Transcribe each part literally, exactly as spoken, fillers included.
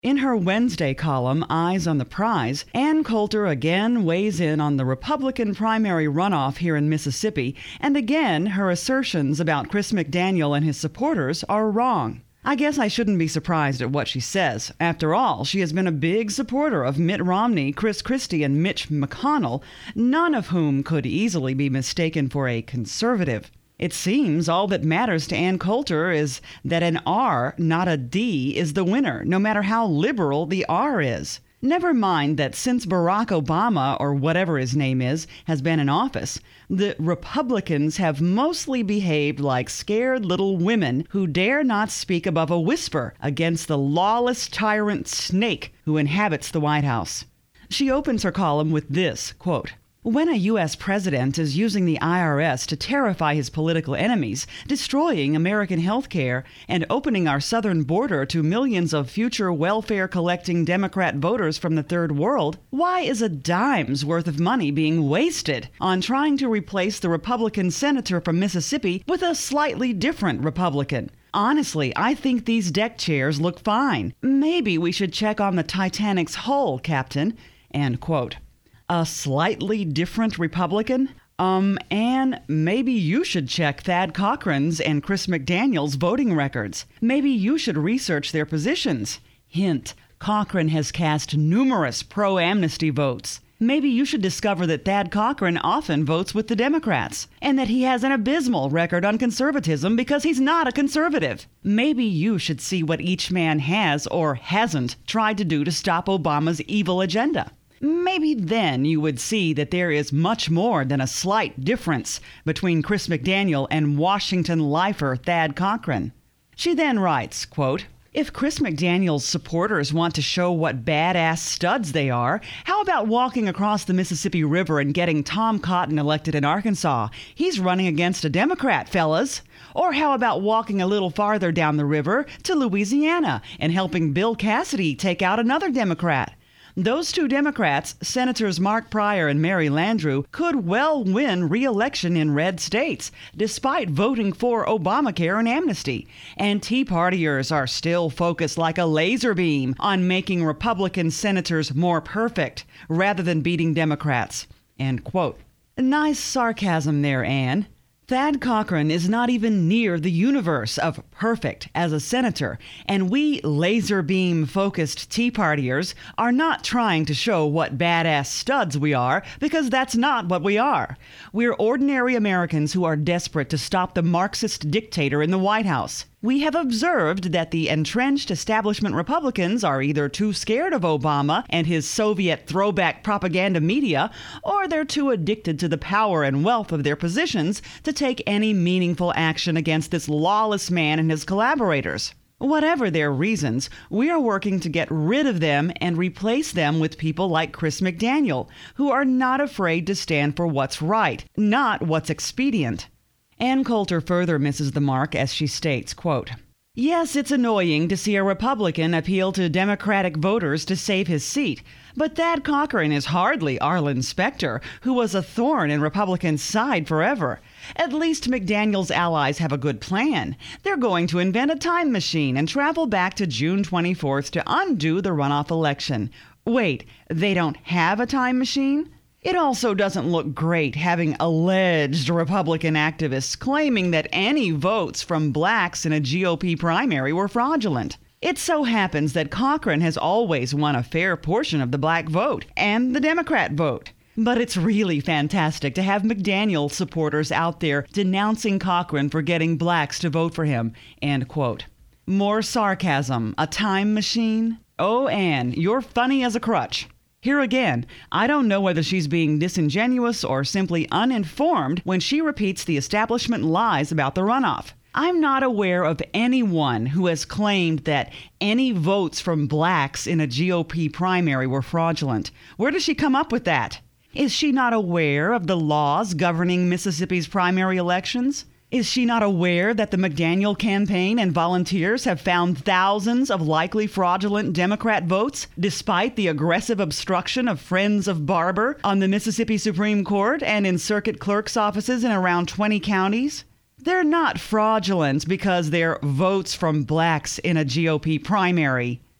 In her Wednesday column, Eyes on the Prize, Ann Coulter again weighs in on the Republican primary runoff here in Mississippi, and again her assertions about Chris McDaniel and his supporters are wrong. I guess I shouldn't be surprised at what she says. After all, she has been a big supporter of Mitt Romney, Chris Christie, and Mitch McConnell, none of whom could easily be mistaken for a conservative. It seems all that matters to Ann Coulter is that an R, not a D, is the winner, no matter how liberal the R is. Never mind that since Barack Obama, or whatever his name is, has been in office, the Republicans have mostly behaved like scared little women who dare not speak above a whisper against the lawless tyrant snake who inhabits the White House. She opens her column with this, quote, "When a U S president is using the I R S to terrify his political enemies, destroying American health care, and opening our southern border to millions of future welfare-collecting Democrat voters from the third world, why is a dime's worth of money being wasted on trying to replace the Republican senator from Mississippi with a slightly different Republican? Honestly, I think these deck chairs look fine. Maybe we should check on the Titanic's hull, Captain." End quote. A slightly different Republican? Um, and maybe you should check Thad Cochran's and Chris McDaniel's voting records. Maybe you should research their positions. Hint, Cochran has cast numerous pro-amnesty votes. Maybe you should discover that Thad Cochran often votes with the Democrats, and that he has an abysmal record on conservatism because he's not a conservative. Maybe you should see what each man has or hasn't tried to do to stop Obama's evil agenda. Maybe then you would see that there is much more than a slight difference between Chris McDaniel and Washington lifer Thad Cochran. She then writes, quote, "If Chris McDaniel's supporters want to show what badass studs they are, how about walking across the Mississippi River and getting Tom Cotton elected in Arkansas? He's running against a Democrat, fellas. Or how about walking a little farther down the river to Louisiana and helping Bill Cassidy take out another Democrat? Those two Democrats, Senators Mark Pryor and Mary Landrieu, could well win re-election in red states, despite voting for Obamacare and amnesty. And Tea Partiers are still focused like a laser beam on making Republican senators more perfect, rather than beating Democrats." End quote. Nice sarcasm there, Ann. Thad Cochran is not even near the universe of perfect as a senator, and we laser beam focused Tea Partiers are not trying to show what badass studs we are, because that's not what we are. We're ordinary Americans who are desperate to stop the Marxist dictator in the White House. We have observed that the entrenched establishment Republicans are either too scared of Obama and his Soviet throwback propaganda media, or they're too addicted to the power and wealth of their positions to take any meaningful action against this lawless man and his collaborators. Whatever their reasons, we are working to get rid of them and replace them with people like Chris McDaniel, who are not afraid to stand for what's right, not what's expedient. Ann Coulter further misses the mark as she states, quote, "Yes, it's annoying to see a Republican appeal to Democratic voters to save his seat, but Thad Cochran is hardly Arlen Specter, who was a thorn in Republicans' side forever. At least McDaniel's allies have a good plan. They're going to invent a time machine and travel back to June twenty-fourth to undo the runoff election. Wait, they don't have a time machine? It also doesn't look great having alleged Republican activists claiming that any votes from blacks in a G O P primary were fraudulent. It so happens that Cochran has always won a fair portion of the black vote and the Democrat vote. But it's really fantastic to have McDaniel supporters out there denouncing Cochran for getting blacks to vote for him." End quote. More sarcasm. A time machine? Oh, Ann, you're funny as a crutch. Here again, I don't know whether she's being disingenuous or simply uninformed when she repeats the establishment lies about the runoff. I'm not aware of anyone who has claimed that any votes from blacks in a G O P primary were fraudulent. Where does she come up with that? Is she not aware of the laws governing Mississippi's primary elections? Is she not aware that the McDaniel campaign and volunteers have found thousands of likely fraudulent Democrat votes, despite the aggressive obstruction of Friends of Barber on the Mississippi Supreme Court and in circuit clerk's offices in around twenty counties? They're not fraudulent because they're votes from blacks in a G O P primary.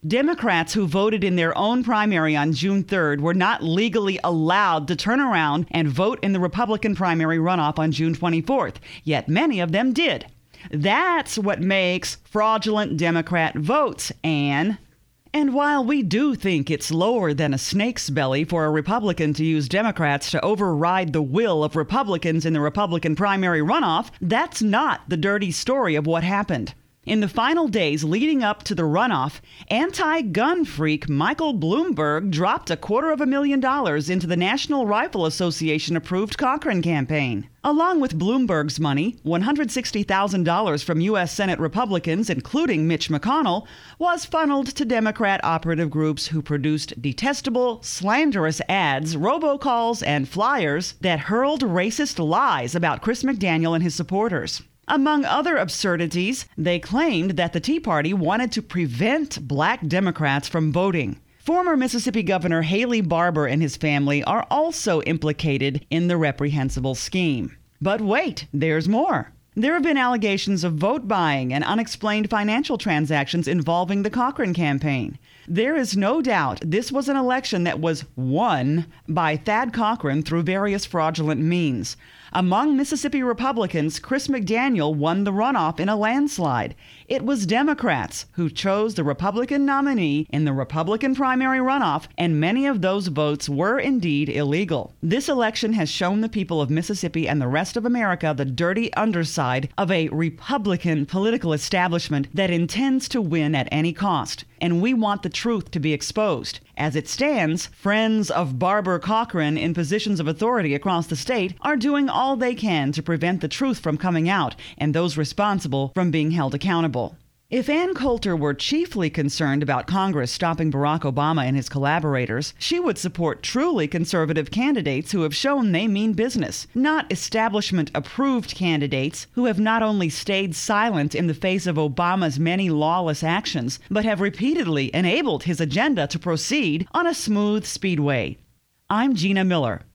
Democrats who voted in their own primary on June third were not legally allowed to turn around and vote in the Republican primary runoff on June twenty-fourth, yet many of them did. That's what makes fraudulent Democrat votes, Anne. And while we do think it's lower than a snake's belly for a Republican to use Democrats to override the will of Republicans in the Republican primary runoff, that's not the dirty story of what happened. In the final days leading up to the runoff, anti-gun freak Michael Bloomberg dropped a quarter of a million dollars into the National Rifle Association-approved Cochrane campaign. Along with Bloomberg's money, one hundred sixty thousand dollars from U S Senate Republicans, including Mitch McConnell, was funneled to Democrat operative groups who produced detestable, slanderous ads, robocalls, and flyers that hurled racist lies about Chris McDaniel and his supporters. Among other absurdities, they claimed that the Tea Party wanted to prevent black Democrats from voting. Former Mississippi Governor Haley Barbour and his family are also implicated in the reprehensible scheme. But wait, there's more. There have been allegations of vote buying and unexplained financial transactions involving the Cochrane campaign. There is no doubt this was an election that was won by Thad Cochran through various fraudulent means. Among Mississippi Republicans, Chris McDaniel won the runoff in a landslide. It was Democrats who chose the Republican nominee in the Republican primary runoff, and many of those votes were indeed illegal. This election has shown the people of Mississippi and the rest of America the dirty underside of a Republican political establishment that intends to win at any cost. And we want the truth to be exposed. As it stands, friends of Barbour Cochran in positions of authority across the state are doing all they can to prevent the truth from coming out and those responsible from being held accountable. If Ann Coulter were chiefly concerned about Congress stopping Barack Obama and his collaborators, she would support truly conservative candidates who have shown they mean business, not establishment-approved candidates who have not only stayed silent in the face of Obama's many lawless actions, but have repeatedly enabled his agenda to proceed on a smooth speedway. I'm Gina Miller.